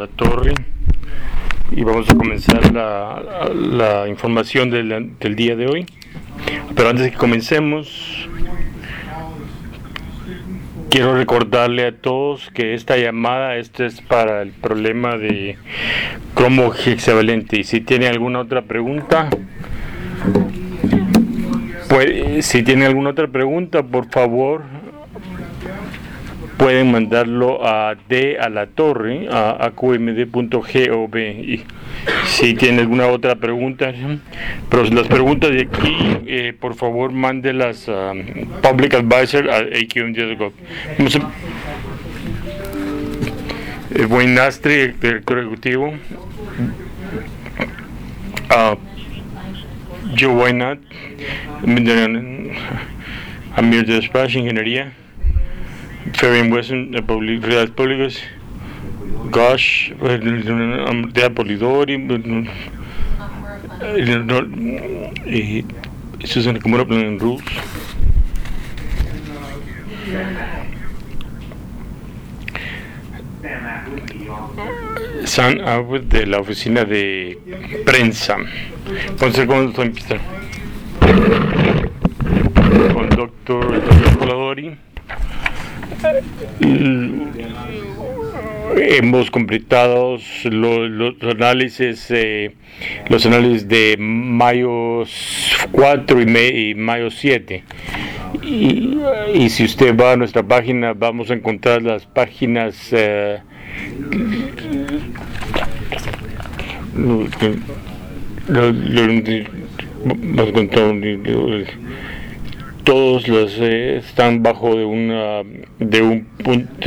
la torre y vamos a comenzar la información del día de hoy. Pero antes de que comencemos, quiero recordarle a todos que esta llamada es para el problema de cromo hexavalente. Y si tiene alguna otra pregunta, por favor, pueden mandarlo a qmd.gov. Y si tiene alguna otra pregunta, pero las preguntas de aquí, por favor, mándelas a Public Advisor a aqmd.gov. Wayne Nastri, director ejecutivo. Joe Wynot, Amir de Despacho, Ingeniería. Fabian Wesson, de Realidades Públicas. Gosh, de Polidori. Y Susan Kimura, Plan Rules. Sam Abbott, de la oficina de prensa. Entonces, ¿cómo estoy empezando? Con Dr. Polidori. Hemos completado los análisis de mayo 4 y mayo 7. Y si usted va a nuestra página, vamos a encontrar las páginas todos los están bajo de un punto,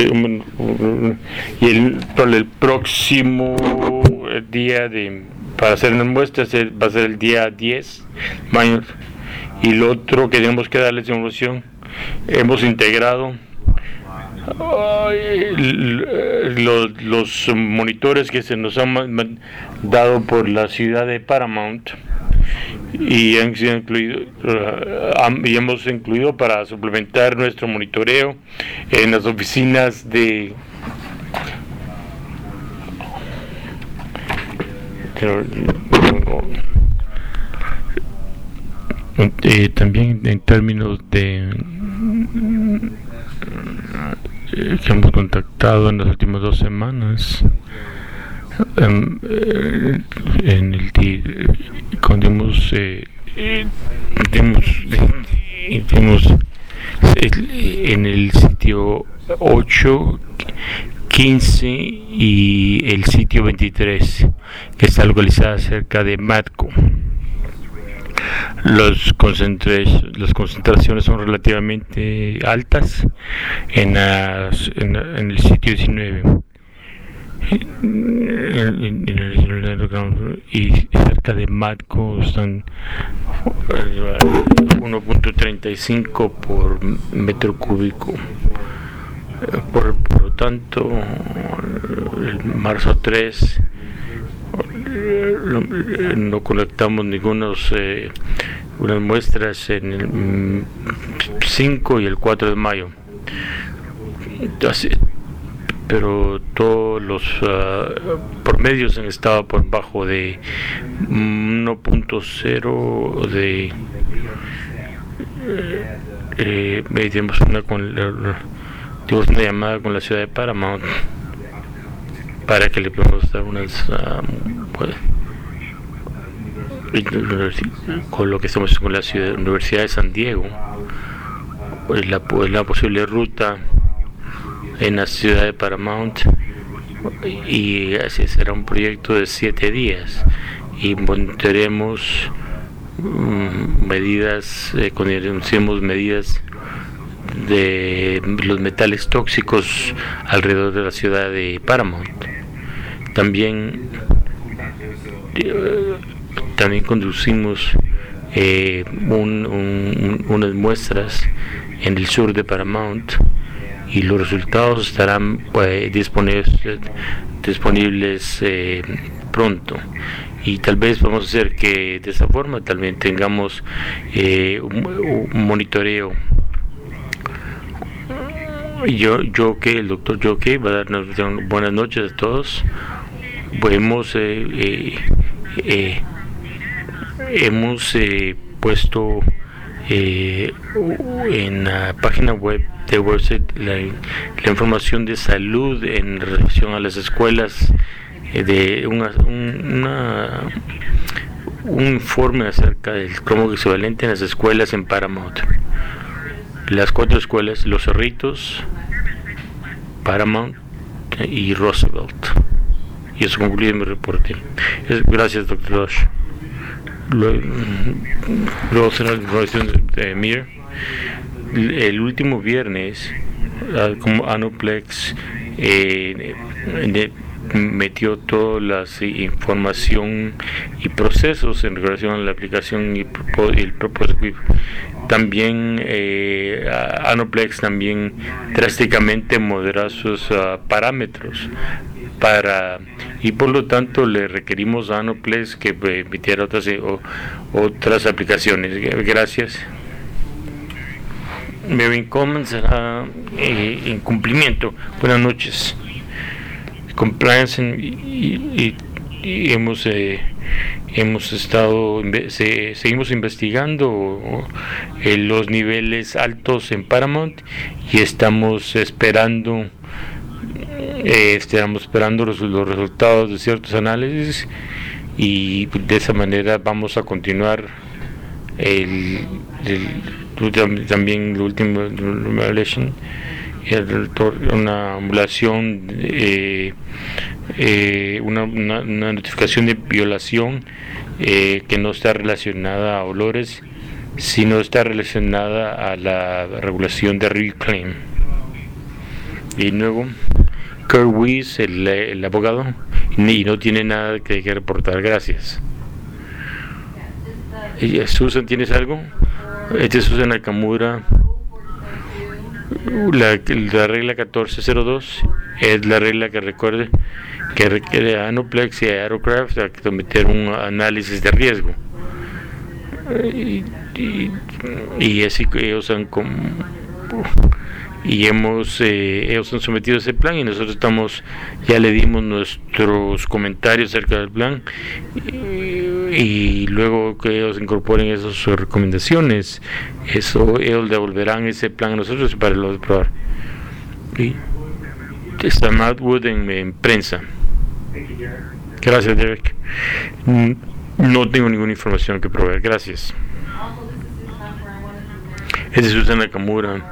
y para el próximo día para hacer las muestras va a ser el día 10 mayo. Y lo otro que tenemos que darles información, hemos integrado los monitores que se nos han dado por la ciudad de Paramount, y han sido hemos incluido para suplementar nuestro monitoreo en las oficinas de también en términos de que hemos contactado en las últimas 2 semanas, cuando hemos en el sitio 8, 15 y el sitio 23, que está localizada cerca de Matco. Las concentraciones son relativamente altas en el sitio 19 y cerca de Matco están 1.35 por metro cúbico. Por lo tanto, el marzo 3 no colectamos unas muestras en el 5 y el 4 de mayo. Pero todos los promedios han estado por bajo de 1.0 tenemos una llamada con la ciudad de Paramount para que le podamos dar unas con lo que estamos con la Universidad de San Diego, la posible ruta en la ciudad de Paramount, y así será un proyecto de 7 días y monitorearemos medidas, conocemos medidas de los metales tóxicos alrededor de la ciudad de Paramount. También conducimos unas muestras en el sur de Paramount, y los resultados estarán disponibles pronto. Y tal vez vamos a hacer que de esa forma también tengamos un monitoreo. El doctor Joe Kay va a darnos buenas noches a todos. pues hemos puesto en la página web de website la información de salud en relación a las escuelas, de un informe acerca del cromo equivalente en las escuelas en Paramount. Las 4 escuelas: Los Cerritos, Paramount y Roosevelt. Y eso concluye mi reporte. Gracias, Dr. Rush. Luego será la información de Mir. El último viernes, como Anoplex metió toda la información y procesos en relación a la aplicación y el propósito. También Anoplex también drásticamente modera sus parámetros y por lo tanto le requerimos a Anoplex que emitiera otras aplicaciones. Gracias. Mary Commons será en cumplimiento. Buenas noches. Compliance y seguimos investigando los niveles altos en Paramount y estamos esperando los resultados de ciertos análisis, y de esa manera vamos a continuar también el último evaluation, una emulación, una notificación de violación que no está relacionada a olores, sino está relacionada a la regulación de reclaim. Y luego Kurt Weiss, el abogado, y no tiene nada que reportar. Gracias. Susan, ¿tienes algo? Este es Susan Nakamura. La regla 1402 es la regla que requiere a Anoplex y a Aerocraft a someter un análisis de riesgo, y así que ellos han sometido ese plan, y nosotros ya le dimos nuestros comentarios acerca del plan, y luego que ellos incorporen esas recomendaciones, ellos devolverán ese plan a nosotros para lo probar. Y está Matt Wood en prensa. Gracias, Derek. No tengo ninguna información que proveer. Gracias. Es Susan Nakamura.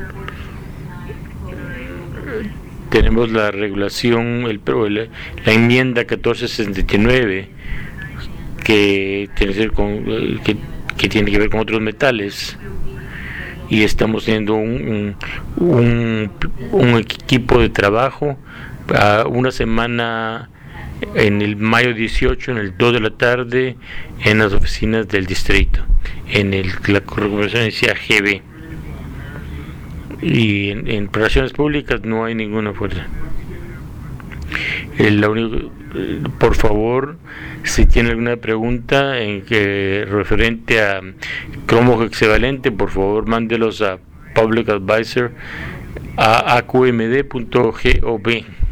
Tenemos la regulación, la enmienda 1469, que tiene que ver con otros metales, y estamos teniendo un equipo de trabajo una semana en el mayo 18, en el 2 de la tarde, en las oficinas del distrito, la corporación decía GB. Y en relaciones públicas no hay ninguna fuerza. Por favor, si tiene alguna pregunta referente a cromo equivalente, por favor mándelos a Public Advisor a aqmd.gov.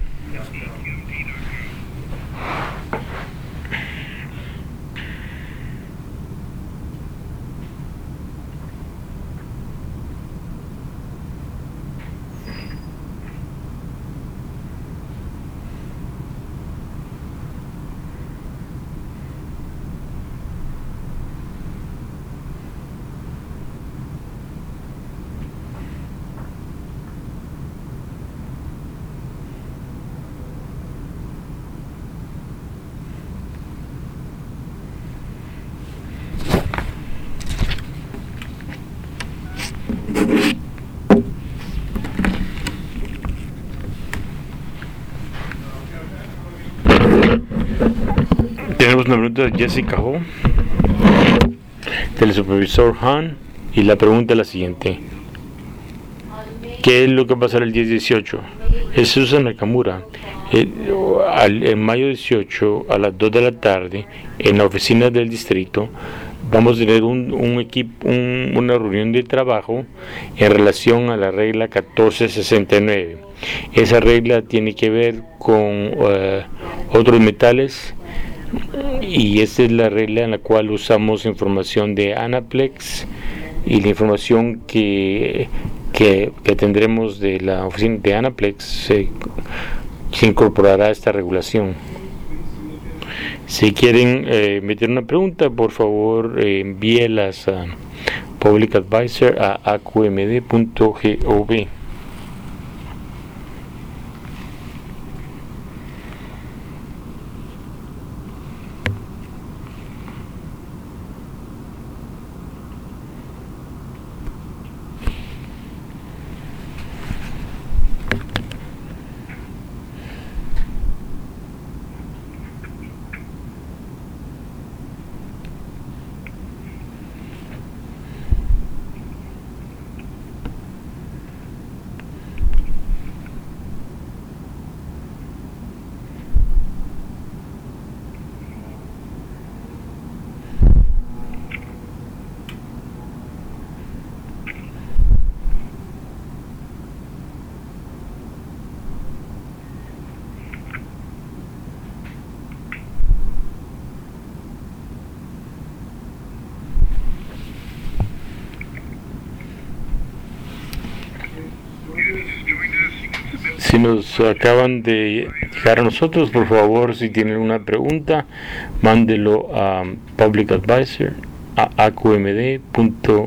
Tenemos una pregunta de Jessica Ho, del supervisor Han, y la pregunta es la siguiente: ¿qué es lo que va a pasar el 10-18? Es Susan Nakamura. En mayo 18 a las 2 de la tarde, en la oficina del distrito, vamos a tener una reunión de trabajo en relación a la regla 1469. Esa regla tiene que ver con otros metales, y esta es la regla en la cual usamos información de Anaplex, y la información que tendremos de la oficina de Anaplex se incorporará a esta regulación. Si quieren meter una pregunta, por favor envíelas a Public Advisor a aqmd.gov. Si nos acaban de llegar a nosotros, por favor, si tienen una pregunta, mándelo a Public Advisor a aqmd.gov.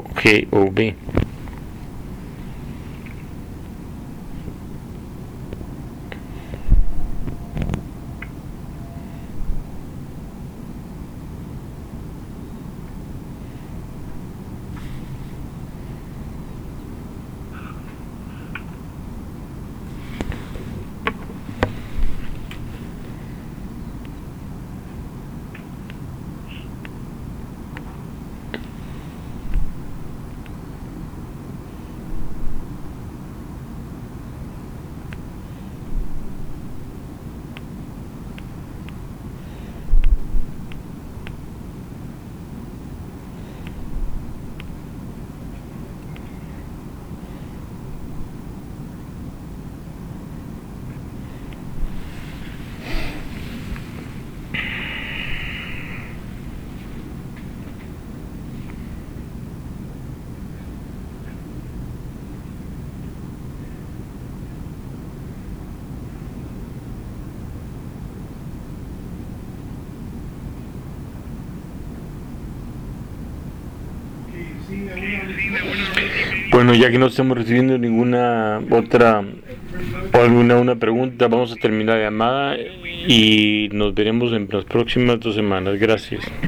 Bueno, ya que no estamos recibiendo ninguna otra o alguna una pregunta, vamos a terminar la llamada y nos veremos en las próximas 2 semanas. Gracias.